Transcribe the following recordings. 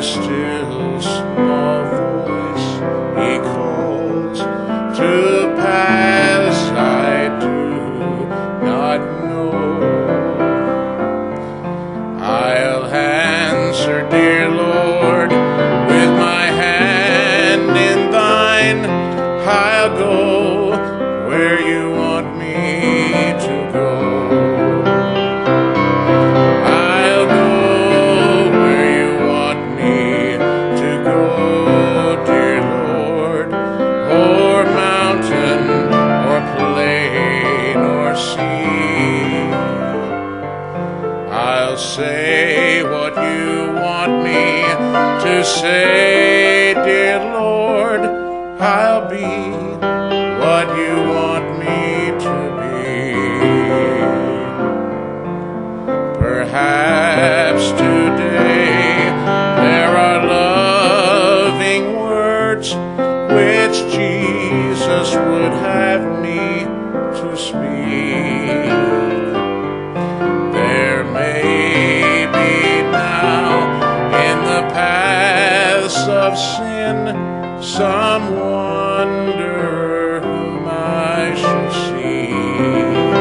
still small voice He calls to paths I do not know. I'll answer, dear Lord, with my hand in thine. I'll go where you want me to go. I'll go where you want me to go, dear Lord, o'er mountain or plain or sea. I'll say what you want me to say, dear Lord. I'll be what you want me to be. Perhaps today there are loving words which Jesus would have me to speak. There may be now in the paths of sin some wonder whom I should seek.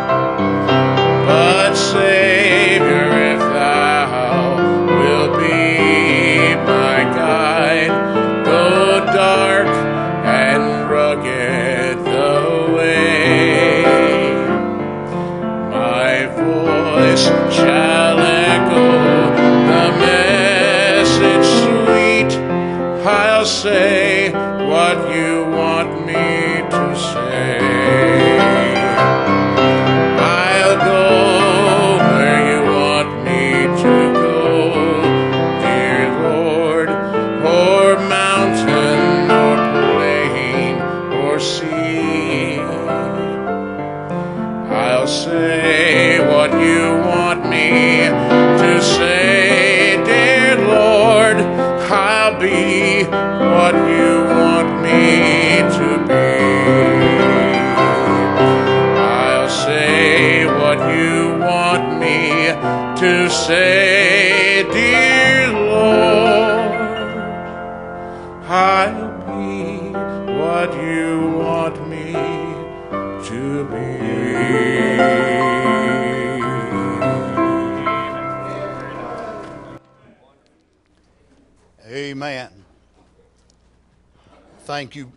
But Savior, if thou wilt be my guide, though dark and rugged the way, my voice shall echo the message sweet. I'll say what you want me to say. I'll go where you want me to go, dear Lord, o'er mountain or plain or sea. I'll say what you want me to say, dear Lord. I'll be what you want me to be. I'll say what you want me to say, dear Lord. I'll be what you want me to be. Amen. Thank you.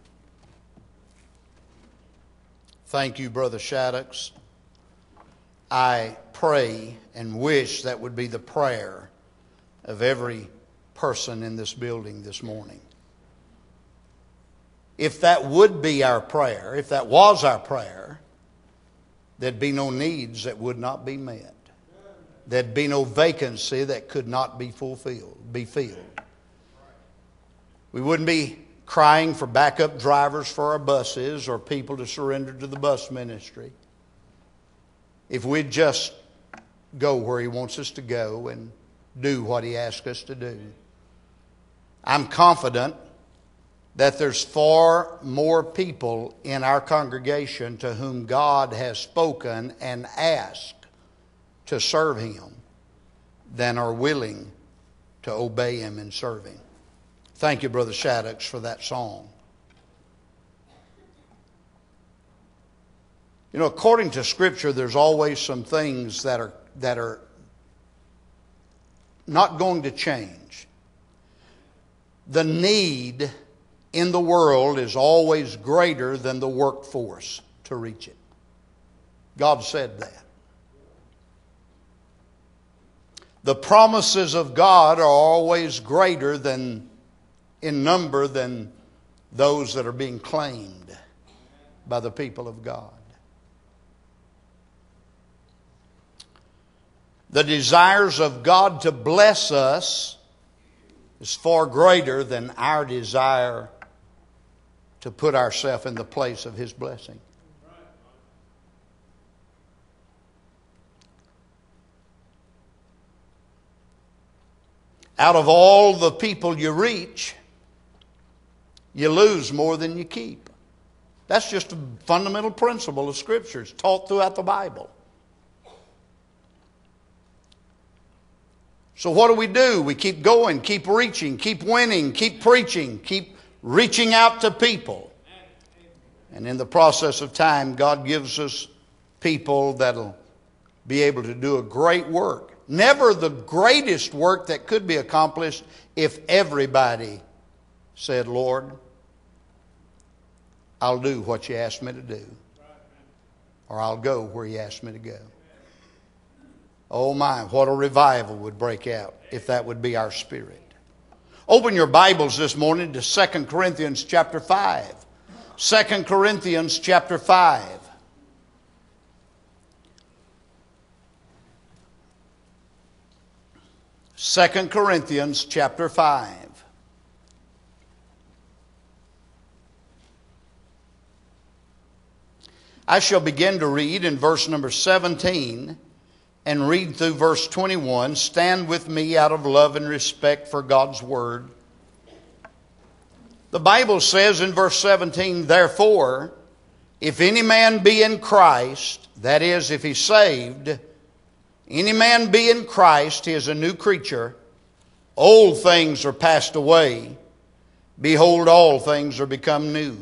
Thank you, Brother Shaddix. I pray and wish that would be the prayer of every person in this building this morning. If that would be our prayer, if that was our prayer, there'd be no needs that would not be met. There'd be no vacancy that could not be filled. We wouldn't be crying for backup drivers for our buses or people to surrender to the bus ministry. If we'd just go where He wants us to go and do what He asks us to do. I'm confident that there's far more people in our congregation to whom God has spoken and asked to serve Him than are willing to obey Him and serve Him. Thank you, Brother Shaddix, for that song. You know, according to Scripture, there's always some things that are not going to change. The need in the world is always greater than the workforce to reach it. God said that. The promises of God are always greater than in number than those that are being claimed by the people of God. The desires of God to bless us is far greater than our desire to put ourselves in the place of His blessing. Out of all the people you reach, you lose more than you keep. That's just a fundamental principle of Scripture. It's taught throughout the Bible. So what do? We keep going, keep reaching, keep winning, keep preaching, keep reaching out to people. And in the process of time, God gives us people that'll be able to do a great work. Never the greatest work that could be accomplished if everybody said, Lord, I'll do what you asked me to do. Or I'll go where you asked me to go. Oh my, what a revival would break out if that would be our spirit. Open your Bibles this morning to 2 Corinthians chapter 5. 2 Corinthians chapter 5. Second Corinthians chapter 5. I shall begin to read in verse number 17 and read through verse 21. Stand with me out of love and respect for God's Word. The Bible says in verse 17, therefore, if any man be in Christ, that is, if he's saved, any man be in Christ, he is a new creature. Old things are passed away. Behold, all things are become new.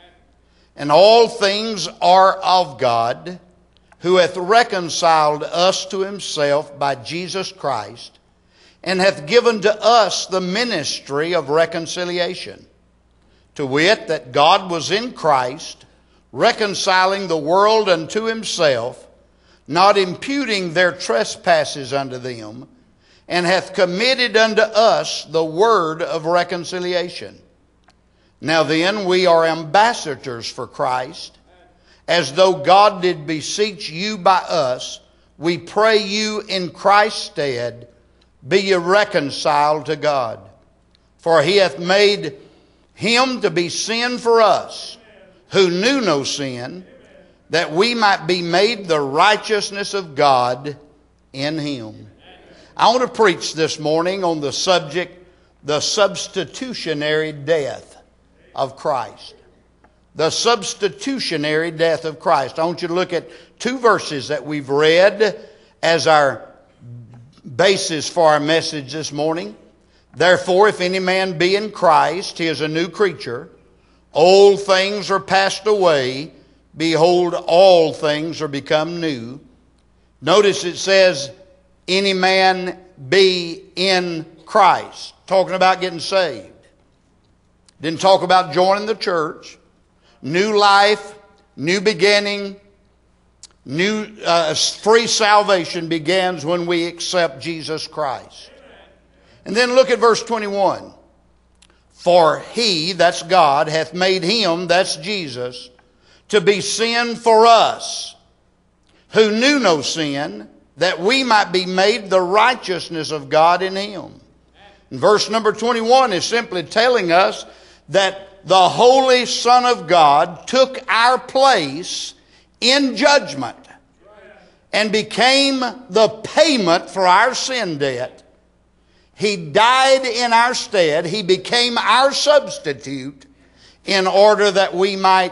And all things are of God, who hath reconciled us to himself by Jesus Christ, and hath given to us the ministry of reconciliation. To wit, that God was in Christ, reconciling the world unto himself, not imputing their trespasses unto them, and hath committed unto us the word of reconciliation. Now then, we are ambassadors for Christ, as though God did beseech you by us. We pray you in Christ's stead, be ye reconciled to God. For he hath made him to be sin for us, who knew no sin, that we might be made the righteousness of God in him. I want to preach this morning on the subject, the substitutionary death of Christ. The substitutionary death of Christ. I want you to look at two verses that we've read as our basis for our message this morning. Therefore, if any man be in Christ, he is a new creature. Old things are passed away. Behold, all things are become new. Notice it says, any man be in Christ. Talking about getting saved. Didn't talk about joining the church. New life, new beginning, new free salvation begins when we accept Jesus Christ. And then look at verse 21. For he, that's God, hath made him, that's Jesus, to be sin for us, who knew no sin, that we might be made the righteousness of God in him. And verse number 21 is simply telling us that the Holy Son of God took our place in judgment and became the payment for our sin debt. He died in our stead. He became our substitute in order that we might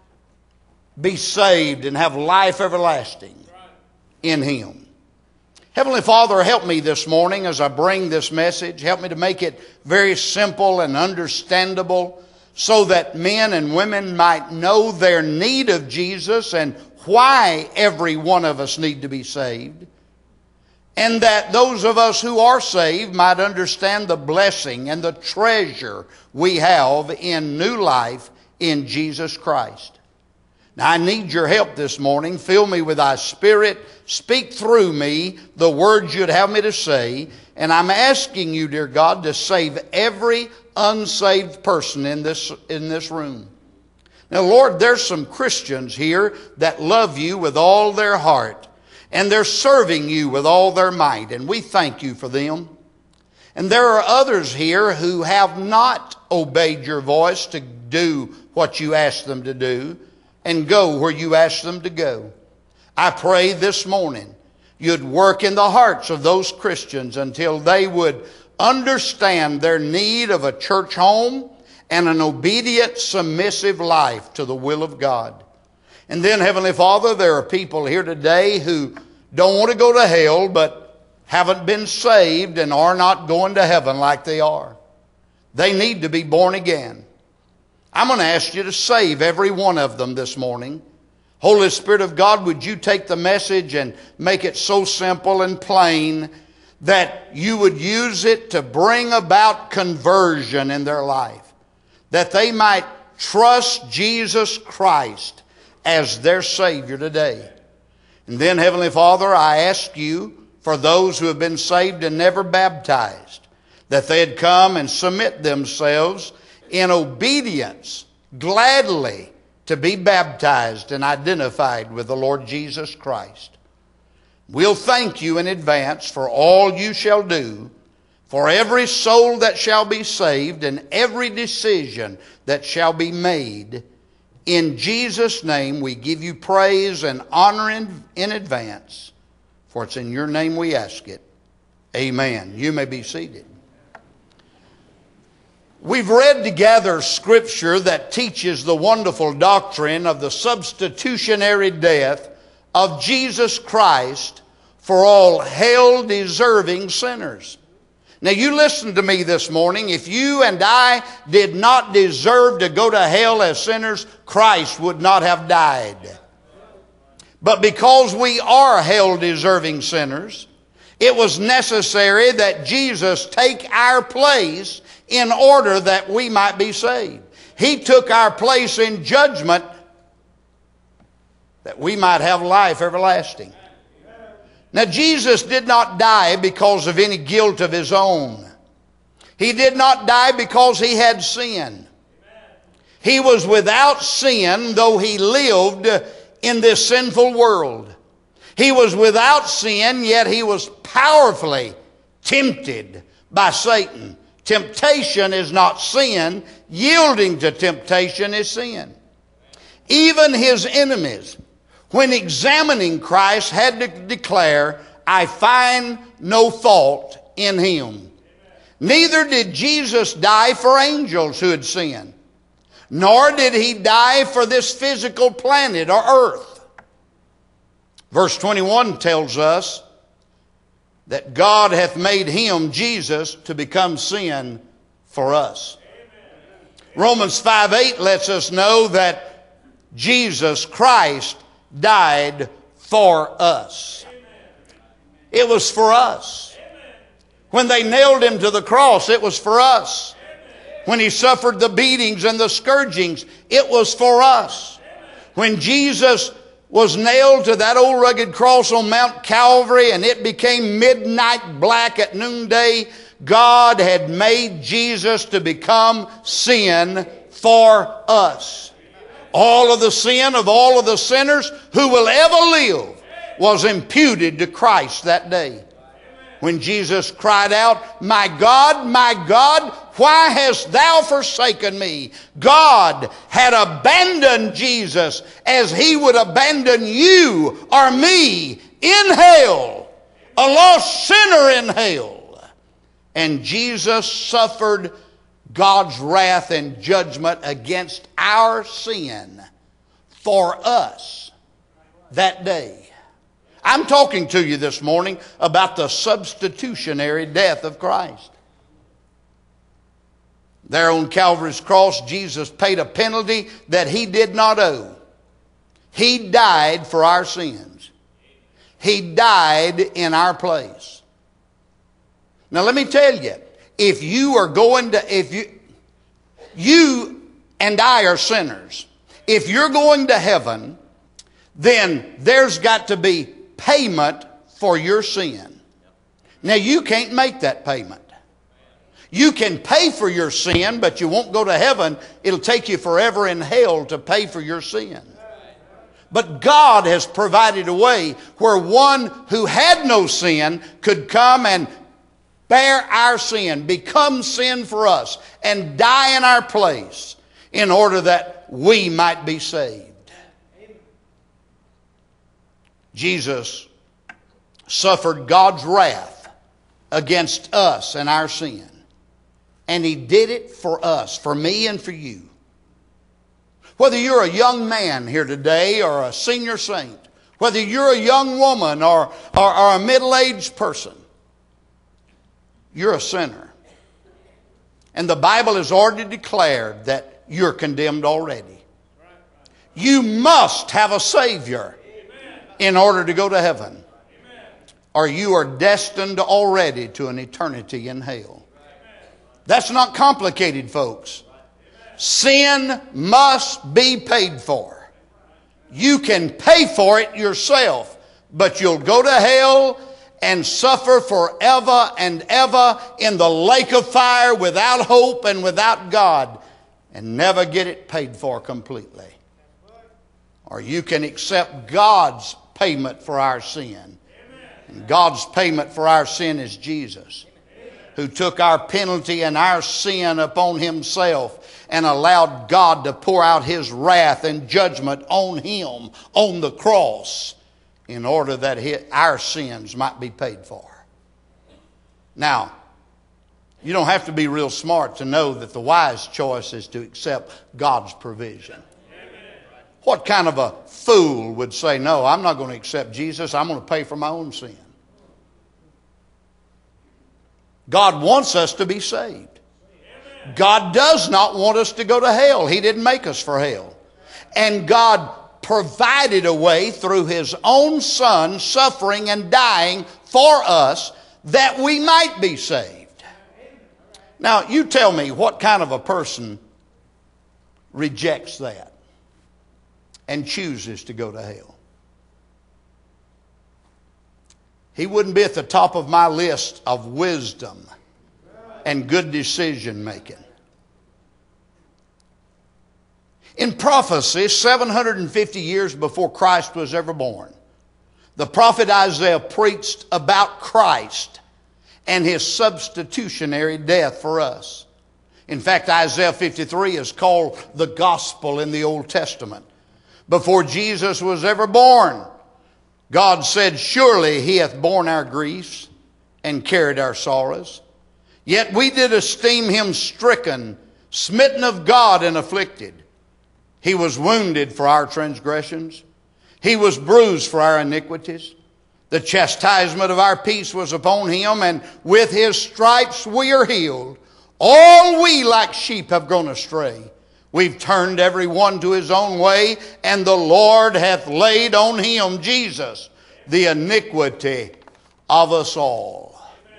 be saved and have life everlasting in him. Heavenly Father, help me this morning as I bring this message. Help me to make it very simple and understandable so that men and women might know their need of Jesus and why every one of us need to be saved. And that those of us who are saved might understand the blessing and the treasure we have in new life in Jesus Christ. Now I need your help this morning. Fill me with thy Spirit. Speak through me the words you'd have me to say. And I'm asking you, dear God, to save every unsaved person in this room. Now, Lord, there's some Christians here that love you with all their heart. And they're serving you with all their might. And we thank you for them. And there are others here who have not obeyed your voice to do what you asked them to do and go where you asked them to go. I pray this morning you'd work in the hearts of those Christians until they would understand their need of a church home and an obedient, submissive life to the will of God. And then, Heavenly Father, there are people here today who don't want to go to hell, but haven't been saved and are not going to heaven like they are. They need to be born again. I'm going to ask you to save every one of them this morning. Holy Spirit of God, would you take the message and make it so simple and plain that you would use it to bring about conversion in their life, that they might trust Jesus Christ as their Savior today. And then, Heavenly Father, I ask you for those who have been saved and never baptized, that they'd come and submit themselves in obedience, gladly, to be baptized and identified with the Lord Jesus Christ. We'll thank you in advance for all you shall do, for every soul that shall be saved and every decision that shall be made. In Jesus' name we give you praise and honor in advance, for it's in your name we ask it. Amen. You may be seated. We've read together Scripture that teaches the wonderful doctrine of the substitutionary death of Jesus Christ for all hell-deserving sinners. Now you listen to me this morning. If you and I did not deserve to go to hell as sinners, Christ would not have died. But because we are hell-deserving sinners, it was necessary that Jesus take our place in order that we might be saved. He took our place in judgment that we might have life everlasting. Now, Jesus did not die because of any guilt of his own. He did not die because he had sin. He was without sin, though he lived in this sinful world. He was without sin, yet he was powerfully tempted by Satan. Temptation is not sin. Yielding to temptation is sin. Even his enemies, when examining Christ, had to declare, I find no fault in him. Neither did Jesus die for angels who had sinned, nor did he die for this physical planet or earth. Verse 21 tells us that God hath made him, Jesus, to become sin for us. Romans 5:8 lets us know that Jesus Christ died for us. It was for us. When they nailed him to the cross, it was for us. When he suffered the beatings and the scourgings, it was for us. When Jesus was nailed to that old rugged cross on Mount Calvary and it became midnight black at noonday, God had made Jesus to become sin for us. All of the sin of all of the sinners who will ever live was imputed to Christ that day. When Jesus cried out, my God, why hast thou forsaken me? God had abandoned Jesus as he would abandon you or me in hell, a lost sinner in hell. And Jesus suffered God's wrath and judgment against our sin for us that day. I'm talking to you this morning about the substitutionary death of Christ. There on Calvary's cross, Jesus paid a penalty that he did not owe. He died for our sins. He died in our place. Now let me tell you, if you are going to, you and I are sinners. If you're going to heaven, then there's got to be payment for your sin. Now you can't make that payment. You can pay for your sin, but you won't go to heaven. It'll take you forever in hell to pay for your sin. But God has provided a way where one who had no sin could come and bear our sin, become sin for us, and die in our place in order that we might be saved. Jesus suffered God's wrath against us and our sin. And he did it for us, for me and for you. Whether you're a young man here today or a senior saint, whether you're a young woman or a middle-aged person, you're a sinner. And the Bible has already declared that you're condemned already. You must have a Savior in order to go to heaven, or you are destined already to an eternity in hell. That's not complicated, folks. Sin must be paid for. You can pay for it yourself, but you'll go to hell and suffer forever and ever in the lake of fire without hope and without God, and never get it paid for completely. Or you can accept God's payment for our sin. And God's payment for our sin is Jesus, who took our penalty and our sin upon Himself and allowed God to pour out His wrath and judgment on Him on the cross in order that our sins might be paid for. Now, you don't have to be real smart to know that the wise choice is to accept God's provision. What kind of a fool would say, no, I'm not going to accept Jesus. I'm going to pay for my own sin. God wants us to be saved. God does not want us to go to hell. He didn't make us for hell. And God provided a way through His own Son suffering and dying for us that we might be saved. Now, you tell me, what kind of a person rejects that and chooses to go to hell? He wouldn't be at the top of my list of wisdom and good decision making. In prophecy, 750 years before Christ was ever born, the prophet Isaiah preached about Christ and His substitutionary death for us. In fact, Isaiah 53 is called the gospel in the Old Testament. Before Jesus was ever born, God said, surely He hath borne our griefs and carried our sorrows. Yet we did esteem Him stricken, smitten of God, and afflicted. He was wounded for our transgressions. He was bruised for our iniquities. The chastisement of our peace was upon Him, and with His stripes we are healed. All we like sheep have gone astray. We've turned every one to his own way, and the Lord hath laid on Him, Jesus, the iniquity of us all.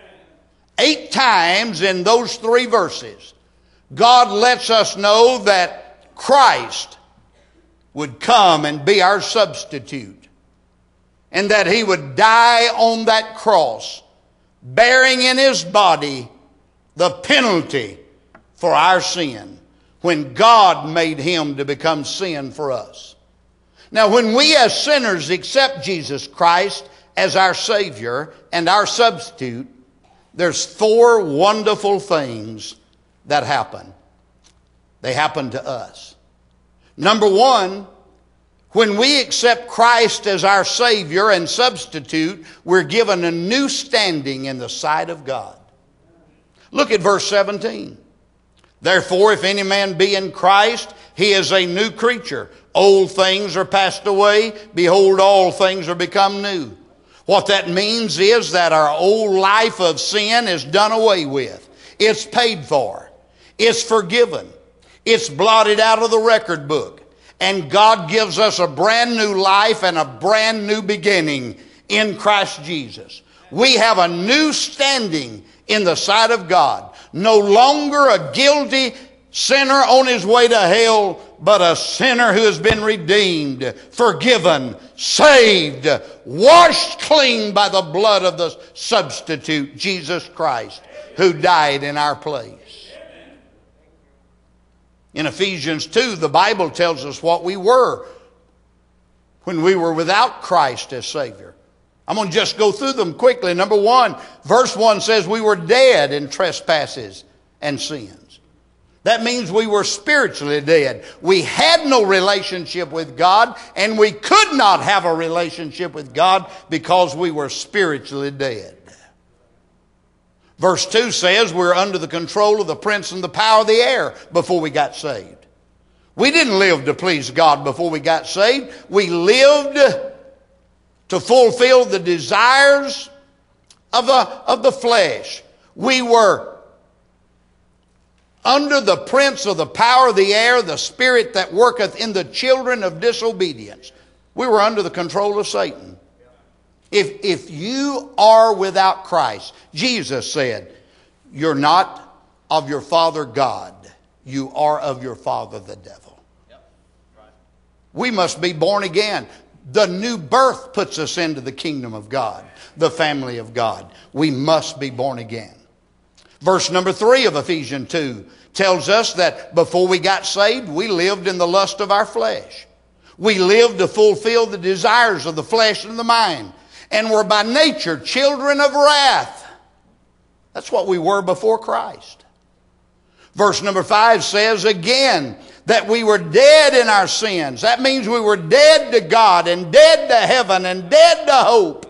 8 times in those 3 verses, God lets us know that Christ would come and be our substitute, and that He would die on that cross, bearing in His body the penalty for our sin, when God made Him to become sin for us. Now, when we as sinners accept Jesus Christ as our Savior and our substitute, there's 4 wonderful things that happen. They happen to us. Number 1, when we accept Christ as our Savior and substitute, we're given a new standing in the sight of God. Look at verse 17. Therefore, if any man be in Christ, he is a new creature. Old things are passed away. Behold, all things are become new. What that means is that our old life of sin is done away with. It's paid for. It's forgiven. It's blotted out of the record book. And God gives us a brand new life and a brand new beginning in Christ Jesus. We have a new standing in the sight of God. No longer a guilty sinner on his way to hell, but a sinner who has been redeemed, forgiven, saved, washed clean by the blood of the substitute, Jesus Christ, who died in our place. In Ephesians 2, the Bible tells us what we were when we were without Christ as Savior. I'm going to just go through them quickly. Number 1, verse 1 says we were dead in trespasses and sins. That means we were spiritually dead. We had no relationship with God, and we could not have a relationship with God because we were spiritually dead. Verse 2 says we're under the control of the prince and the power of the air before we got saved. We didn't live to please God before we got saved. We lived to fulfill the desires of the flesh. We were under the prince of the power of the air, the spirit that worketh in the children of disobedience. We were under the control of Satan. If you are without Christ, Jesus said, you're not of your father God. You are of your father the devil. We must be born again. The new birth puts us into the kingdom of God, the family of God. We must be born again. Verse number 3 of Ephesians 2 tells us that before we got saved, we lived in the lust of our flesh. We lived to fulfill the desires of the flesh and the mind, and were by nature children of wrath. That's what we were before Christ. Verse number 5 says again that we were dead in our sins. That means we were dead to God and dead to heaven and dead to hope.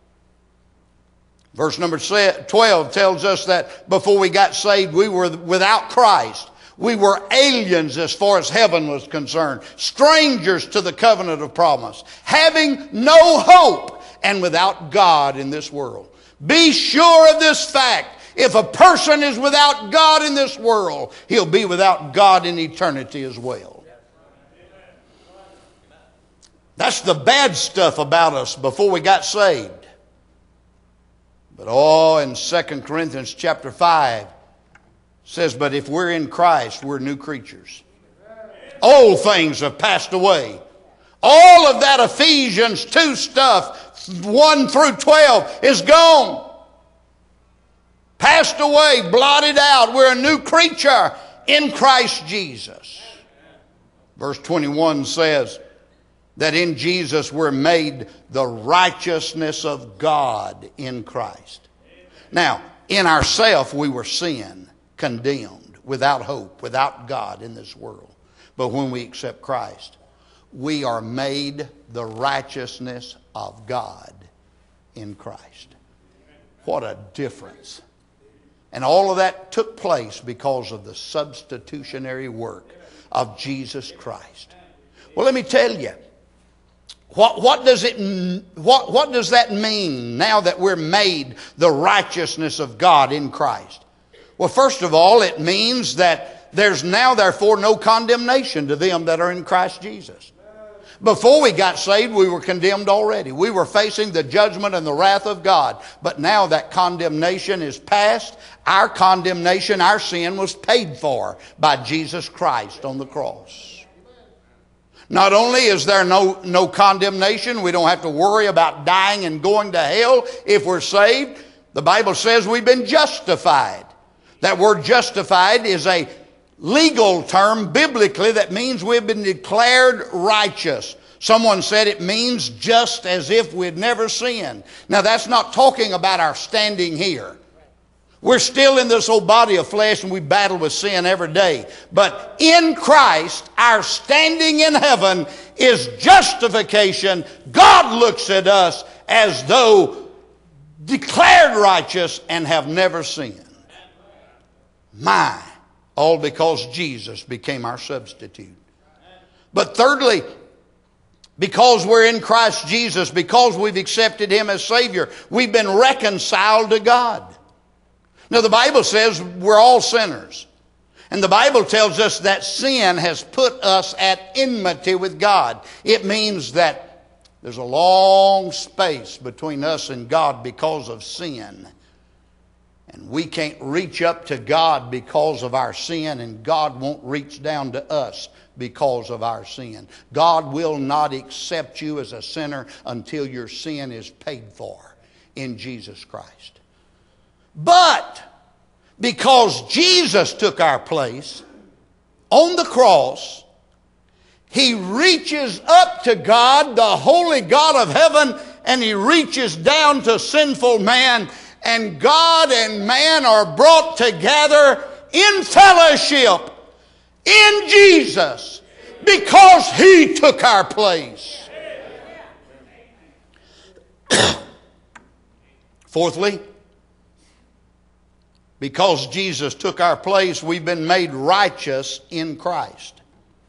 Verse number 12 tells us that before we got saved, we were without Christ. We were aliens as far as heaven was concerned, strangers to the covenant of promise, having no hope and without God in this world. Be sure of this fact. If a person is without God in this world, he'll be without God in eternity as well. That's the bad stuff about us before we got saved. But in 2 Corinthians chapter 5 says, but if we're in Christ, we're new creatures. Old things have passed away. All of that Ephesians 2 stuff, 1 through 12, is gone. Passed away, blotted out. We're a new creature in Christ Jesus. Verse 21 says that in Jesus we're made the righteousness of God in Christ. Now, in ourselves we were sin, condemned, without hope, without God in this world. But when we accept Christ, we are made the righteousness of God in Christ. What a difference. And all of that took place because of the substitutionary work of Jesus Christ. Well, let me tell you, what does that mean now that we're made the righteousness of God in Christ? Well, first of all, it means that there's now therefore no condemnation to them that are in Christ Jesus. Before we got saved, we were condemned already. We were facing the judgment and the wrath of God. But now that condemnation is past. Our condemnation, our sin was paid for by Jesus Christ on the cross. Not only is there no condemnation, we don't have to worry about dying and going to hell if we're saved. The Bible says we've been justified. That word justified is a legal term biblically that means we've been declared righteous. Someone said it means just as if we'd never sinned. Now that's not talking about our standing here. We're still in this old body of flesh and we battle with sin every day. But in Christ, our standing in heaven is justification. God looks at us as though declared righteous and have never sinned. All because Jesus became our substitute. But thirdly, because we're in Christ Jesus, because we've accepted Him as Savior, we've been reconciled to God. Now the Bible says we're all sinners. And the Bible tells us that sin has put us at enmity with God. It means that there's a long space between us and God because of sin. And we can't reach up to God because of our sin, and God won't reach down to us because of our sin. God will not accept you as a sinner until your sin is paid for in Jesus Christ. But because Jesus took our place on the cross, He reaches up to God, the holy God of heaven, and He reaches down to sinful man. And God and man are brought together in fellowship in Jesus because He took our place. Fourthly, because Jesus took our place, we've been made righteous in Christ.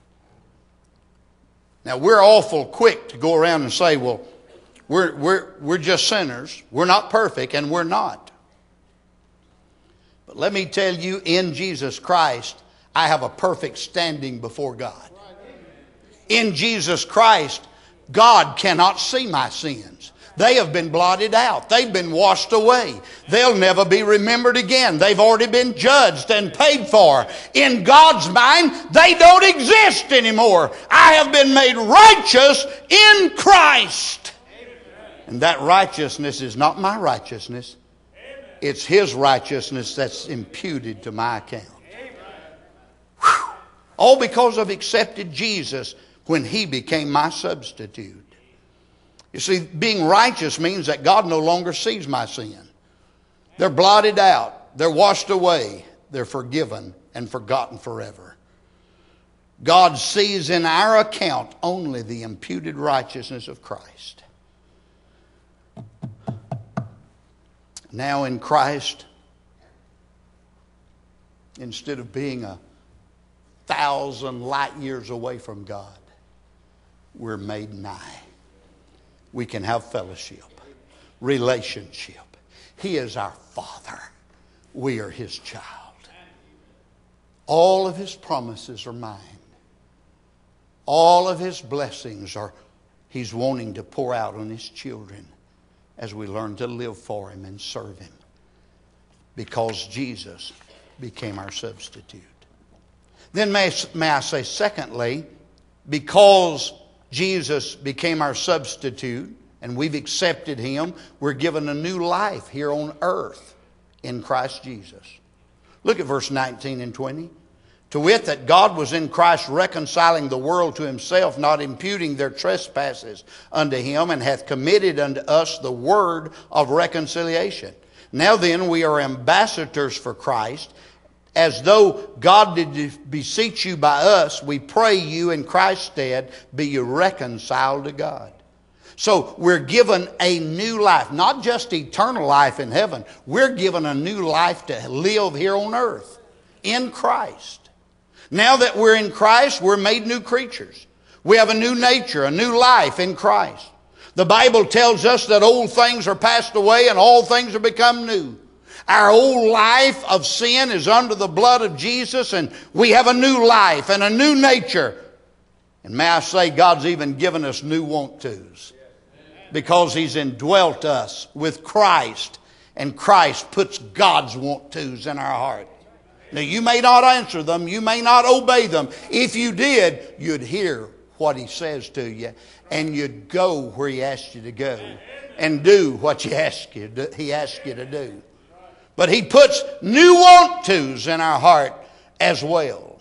Now we're awful quick to go around and say, well, we're just sinners. We're not perfect, and we're not. But let me tell you, in Jesus Christ, I have a perfect standing before God. In Jesus Christ, God cannot see my sins. They have been blotted out. They've been washed away. They'll never be remembered again. They've already been judged and paid for. In God's mind, they don't exist anymore. I have been made righteous in Christ. And that righteousness is not my righteousness. It's His righteousness that's imputed to my account. Whew. All because I've accepted Jesus when He became my substitute. You see, being righteous means that God no longer sees my sin. They're blotted out. They're washed away. They're forgiven and forgotten forever. God sees in our account only the imputed righteousness of Christ. Now in Christ, instead of being 1,000 light years away from God, we're made nigh. We can have fellowship, relationship. He is our Father. We are His child. All of His promises are mine. All of His blessings are He's wanting to pour out on His children as we learn to live for Him and serve Him. Because Jesus became our substitute. Then may I say secondly, because Jesus became our substitute and we've accepted Him, we're given a new life here on earth in Christ Jesus. Look at verse 19 and 20. To wit, that God was in Christ reconciling the world to Himself, not imputing their trespasses unto Him, and hath committed unto us the word of reconciliation. Now then, we are ambassadors for Christ. As though God did beseech you by us, we pray you in Christ's stead, be you reconciled to God. So we're given a new life, not just eternal life in heaven. We're given a new life to live here on earth in Christ. Now that we're in Christ, we're made new creatures. We have a new nature, a new life in Christ. The Bible tells us that old things are passed away and all things have become new. Our old life of sin is under the blood of Jesus, and we have a new life and a new nature. And may I say, God's even given us new want-tos, because He's indwelt us with Christ, and Christ puts God's want-tos in our heart. Now, you may not answer them, you may not obey them. If you did, you'd hear what He says to you, and you'd go where He asked you to go and do what He asked you to do. But He puts new want-tos in our heart as well.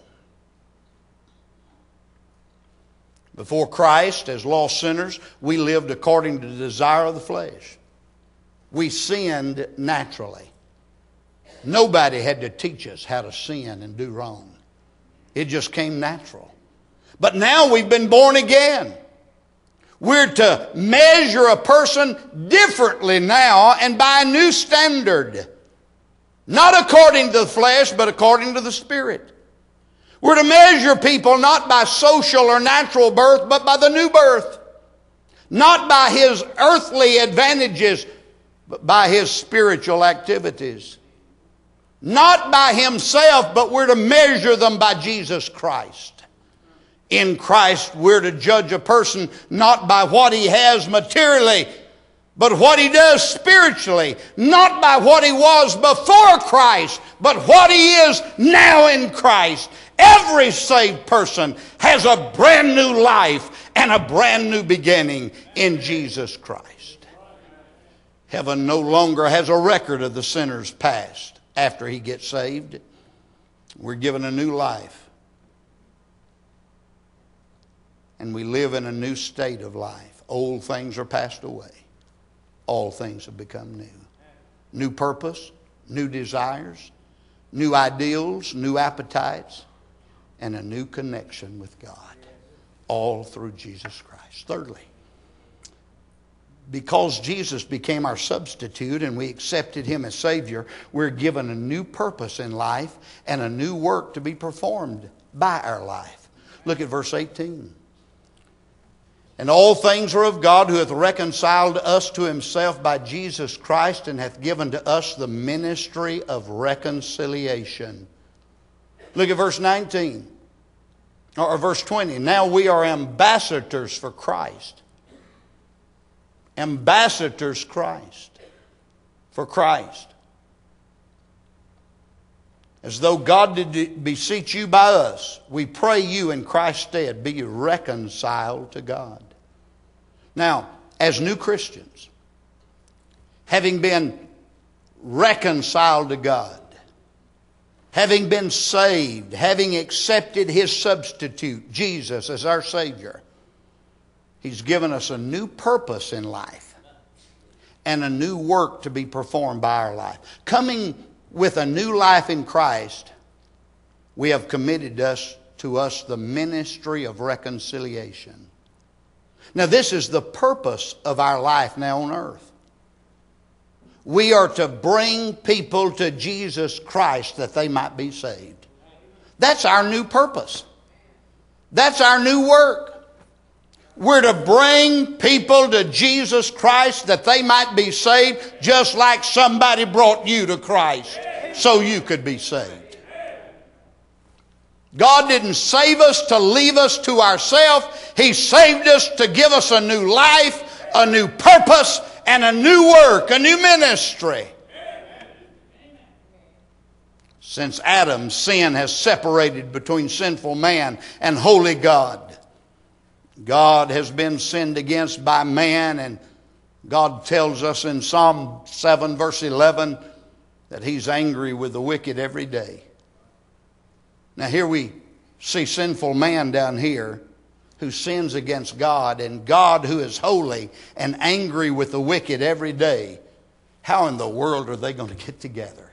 Before Christ, as lost sinners, we lived according to the desire of the flesh. We sinned naturally. Nobody had to teach us how to sin and do wrong. It just came natural. But now we've been born again. We're to measure a person differently now and by a new standard. Not according to the flesh, but according to the Spirit. We're to measure people not by social or natural birth, but by the new birth. Not by his earthly advantages, but by his spiritual activities. Not by himself, but we're to measure them by Jesus Christ. In Christ, we're to judge a person not by what he has materially, but what he does spiritually. Not by what he was before Christ, but what he is now in Christ. Every saved person has a brand new life and a brand new beginning in Jesus Christ. Heaven no longer has a record of the sinner's past after he gets saved. We're given a new life. And we live in a new state of life. Old things are passed away. All things have become new. New purpose, new desires, new ideals, new appetites, and a new connection with God. All through Jesus Christ. Thirdly, because Jesus became our substitute and we accepted Him as Savior, we're given a new purpose in life and a new work to be performed by our life. Look at verse 18. And all things are of God, who hath reconciled us to himself by Jesus Christ, and hath given to us the ministry of reconciliation. Look at verse 19, or verse 20. Now we are ambassadors for Christ. Ambassadors for Christ. As though God did beseech you by us, we pray you in Christ's stead, be reconciled to God. Now, as new Christians, having been reconciled to God, having been saved, having accepted his substitute, Jesus, as our Savior, he's given us a new purpose in life and a new work to be performed by our life. Coming with a new life in Christ, we have committed to us the ministry of reconciliation. Now, this is the purpose of our life now on earth. We are to bring people to Jesus Christ that they might be saved. That's our new purpose. That's our new work. We're to bring people to Jesus Christ that they might be saved, just like somebody brought you to Christ so you could be saved. God didn't save us to leave us to ourselves. He saved us to give us a new life, a new purpose, and a new work, a new ministry. Since Adam, sin has separated between sinful man and holy God. God has been sinned against by man, and God tells us in Psalm 7 verse 11 that he's angry with the wicked every day. Now here we see sinful man down here who sins against God, and God who is holy and angry with the wicked every day. How in the world are they going to get together?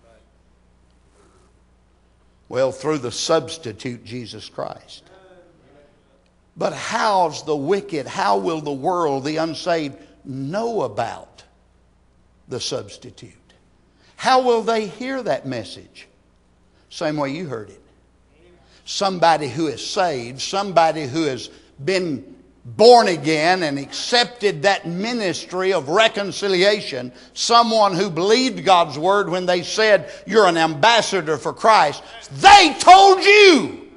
Well, through the substitute, Jesus Christ. But how's the wicked, how will the world, the unsaved, know about the substitute? How will they hear that message? Same way you heard it. Somebody who is saved, somebody who has been born again and accepted that ministry of reconciliation, someone who believed God's word when they said, you're an ambassador for Christ. They told you.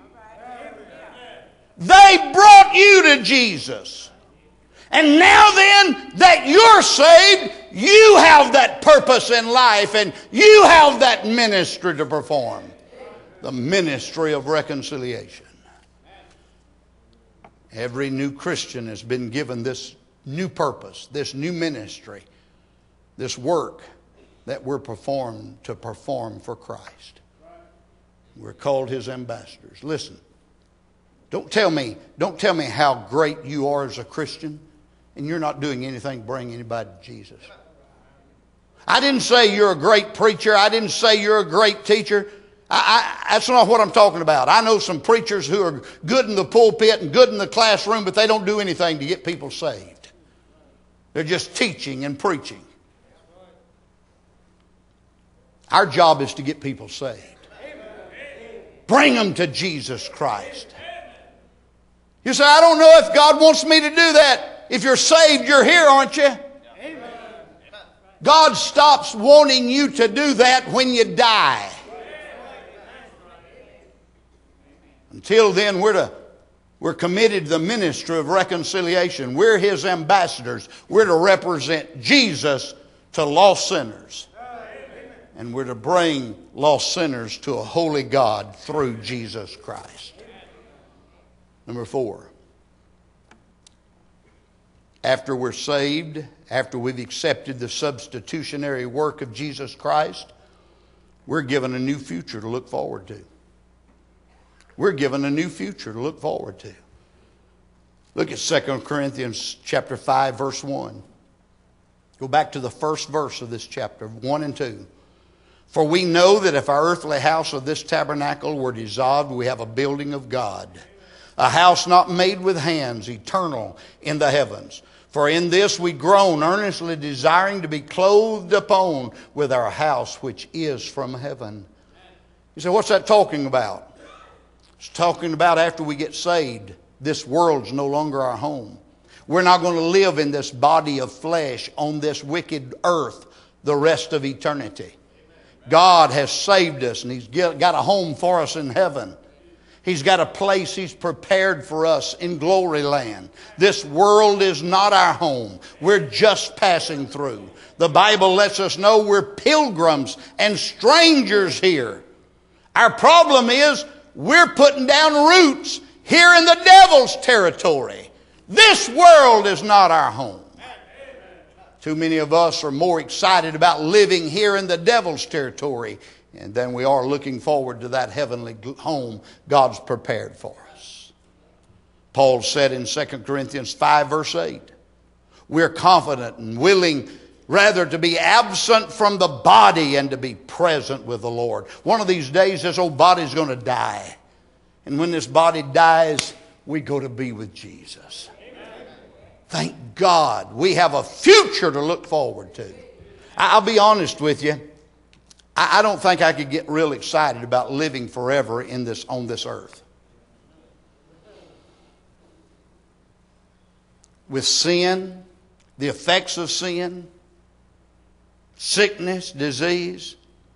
They brought you to Jesus. And now then that you're saved, you have that purpose in life and you have that ministry to perform. The ministry of reconciliation. Every new Christian has been given this new purpose, this new ministry, this work that we're to perform for Christ. We're called his ambassadors. Listen, don't tell me how great you are as a Christian and you're not doing anything to bring anybody to Jesus. I didn't say you're a great preacher. I didn't say you're a great teacher. That's not what I'm talking about. I know some preachers who are good in the pulpit and good in the classroom, but they don't do anything to get people saved. They're just teaching and preaching. Our job is to get people saved. Bring them to Jesus Christ. You say, I don't know if God wants me to do that. If you're saved, you're here, aren't you? God stops wanting you to do that when you die. Until then, we're committed to the ministry of reconciliation. We're his ambassadors. We're to represent Jesus to lost sinners. And we're to bring lost sinners to a holy God through Jesus Christ. Number 4. After we're saved, after we've accepted the substitutionary work of Jesus Christ, we're given a new future to look forward to. We're given a new future to look forward to. Look at 2 Corinthians chapter 5, verse 1. Go back to the first verse of this chapter, 1 and 2. For we know that if our earthly house of this tabernacle were dissolved, we have a building of God, a house not made with hands, eternal in the heavens. For in this we groan, earnestly desiring to be clothed upon with our house which is from heaven. You say, what's that talking about? It's talking about after we get saved, this world's no longer our home. We're not going to live in this body of flesh on this wicked earth the rest of eternity. God has saved us, and He's got a home for us in heaven. He's got a place He's prepared for us in glory land. This world is not our home. We're just passing through. The Bible lets us know we're pilgrims and strangers here. Our problem is we're putting down roots here in the devil's territory. This world is not our home. Too many of us are more excited about living here in the devil's territory than we are looking forward to that heavenly home God's prepared for us. Paul said in 2 Corinthians 5 verse 8, we're confident and willing rather to be absent from the body and to be present with the Lord. One of these days this old body's going to die. And when this body dies, we go to be with Jesus. Thank God we have a future to look forward to. I'll be honest with you. I don't think I could get real excited about living forever on this earth. With sin, the effects of sin, sickness, disease.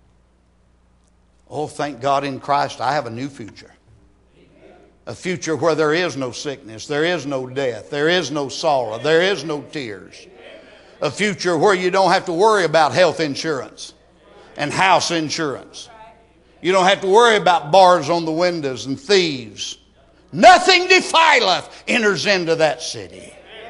Oh, thank God in Christ I have a new future. A future where there is no sickness, there is no death, there is no sorrow, there is no tears. A future where you don't have to worry about health insurance and house insurance. You don't have to worry about bars on the windows and thieves. Nothing defileth enters into that city.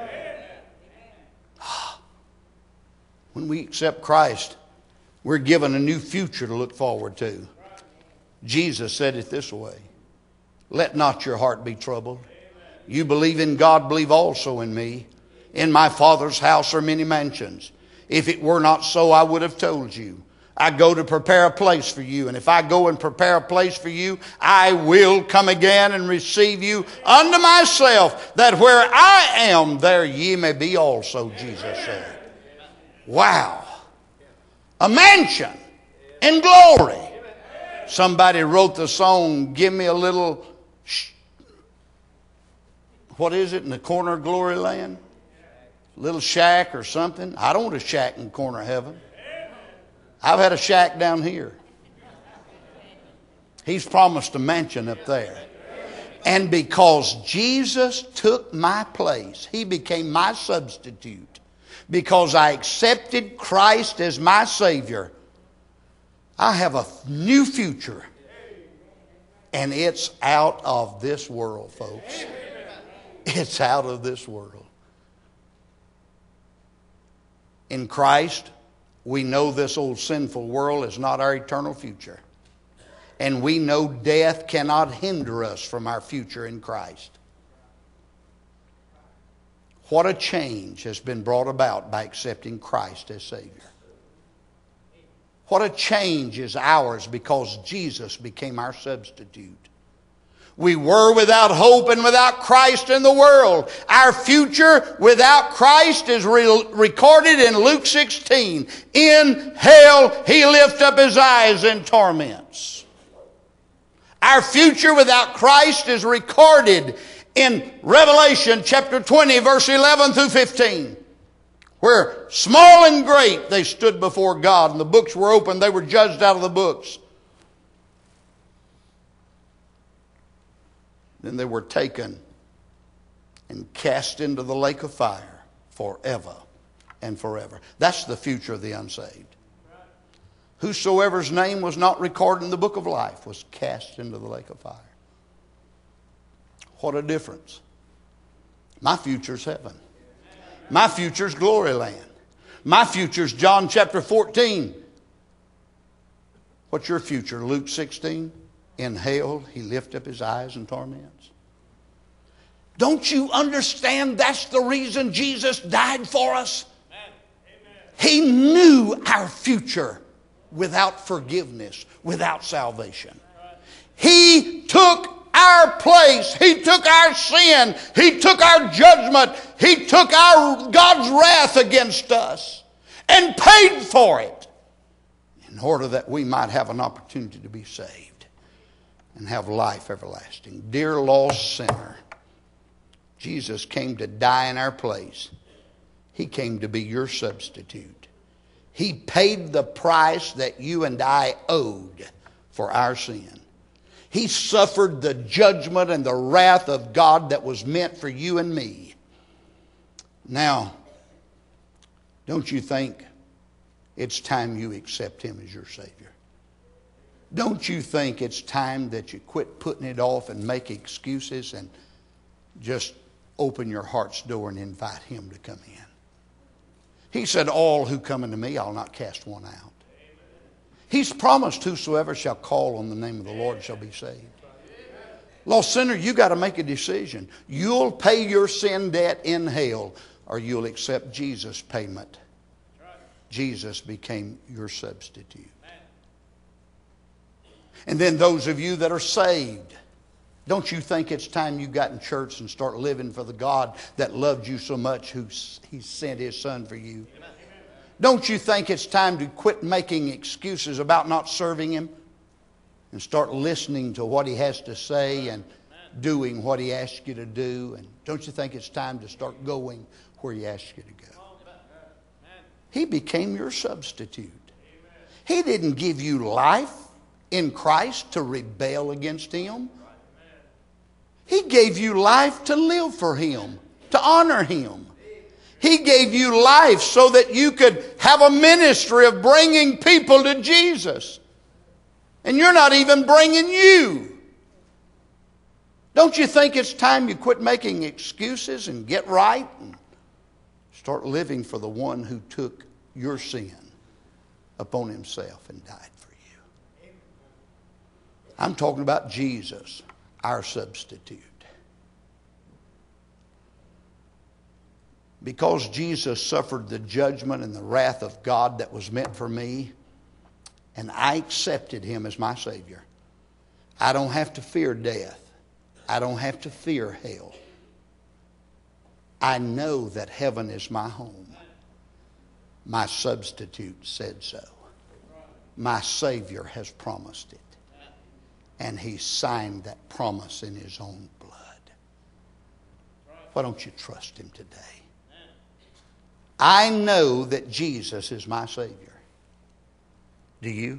When we accept Christ, we're given a new future to look forward to. Jesus said it this way. Let not your heart be troubled. You believe in God, believe also in me. In my Father's house are many mansions. If it were not so, I would have told you. I go to prepare a place for you. And if I go and prepare a place for you, I will come again and receive you unto myself, that where I am, there ye may be also, Jesus said. Wow. A mansion in glory. Somebody wrote the song, give me a little, what is it, in the corner of glory land? Little shack or something. I don't want a shack in the corner of heaven. I've had a shack down here. He's promised a mansion up there. And because Jesus took my place, He became my substitute. Because I accepted Christ as my Savior, I have a new future. And it's out of this world, folks. It's out of this world. In Christ, we know this old sinful world is not our eternal future. And we know death cannot hinder us from our future in Christ. What a change has been brought about by accepting Christ as Savior. What a change is ours because Jesus became our substitute. We were without hope and without Christ in the world. Our future without Christ is recorded in Luke 16. In hell he lift up his eyes in torments. Our future without Christ is recorded in Revelation chapter 20 verse 11 through 15. Where small and great they stood before God, and the books were opened, they were judged out of the books. Then they were taken and cast into the lake of fire forever and forever. That's the future of the unsaved. Whosoever's name was not recorded in the book of life was cast into the lake of fire. What a difference. My future's heaven. My future's glory land. My future's John chapter 14. What's your future? Luke 16. In hell he lift up his eyes in torments. Don't you understand that's the reason Jesus died for us? He knew our future without forgiveness, without salvation. He took our place. He took our sin. He took our judgment. He took God's wrath against us and paid for it in order that we might have an opportunity to be saved and have life everlasting. Dear lost sinner, Jesus came to die in our place. He came to be your substitute. He paid the price that you and I owed for our sin. He suffered the judgment and the wrath of God that was meant for you and me. Now, don't you think it's time you accept Him as your Savior? Don't you think it's time that you quit putting it off and make excuses and just open your heart's door and invite Him to come in? He said, all who come unto me, I'll not cast one out. He's promised whosoever shall call on the name of the Lord shall be saved. Lost sinner, you got to make a decision. You'll pay your sin debt in hell, or you'll accept Jesus' payment. Jesus became your substitute. And then those of you that are saved, don't you think it's time you got in church and start living for the God that loved you so much, who He sent His Son for you? Don't you think it's time to quit making excuses about not serving Him and start listening to what He has to say and doing what He asks you to do? And don't you think it's time to start going where He asks you to go? He became your substitute. He didn't give you life in Christ to rebel against Him. He gave you life to live for Him, to honor Him. He gave you life so that you could have a ministry of bringing people to Jesus. And you're not even bringing you. Don't you think it's time you quit making excuses and get right and start living for the one who took your sin upon Himself and died for you? I'm talking about Jesus, our substitute. Because Jesus suffered the judgment and the wrath of God that was meant for me, and I accepted Him as my Savior, I don't have to fear death. I don't have to fear hell. I know that heaven is my home. My substitute said so. My Savior has promised it. And He signed that promise in His own blood. Why don't you trust Him today? I know that Jesus is my Savior. Do you?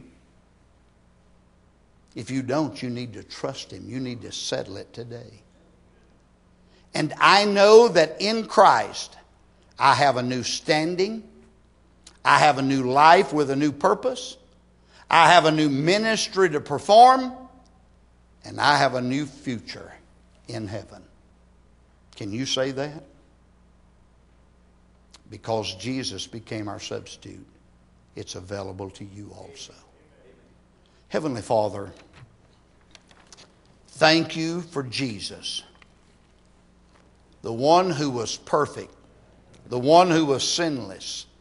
If you don't, you need to trust Him. You need to settle it today. And I know that in Christ, I have a new standing. I have a new life with a new purpose. I have a new ministry to perform. And I have a new future in heaven. Can you say that? Because Jesus became our substitute, it's available to you also. Heavenly Father, thank You for Jesus, the one who was perfect, the one who was sinless,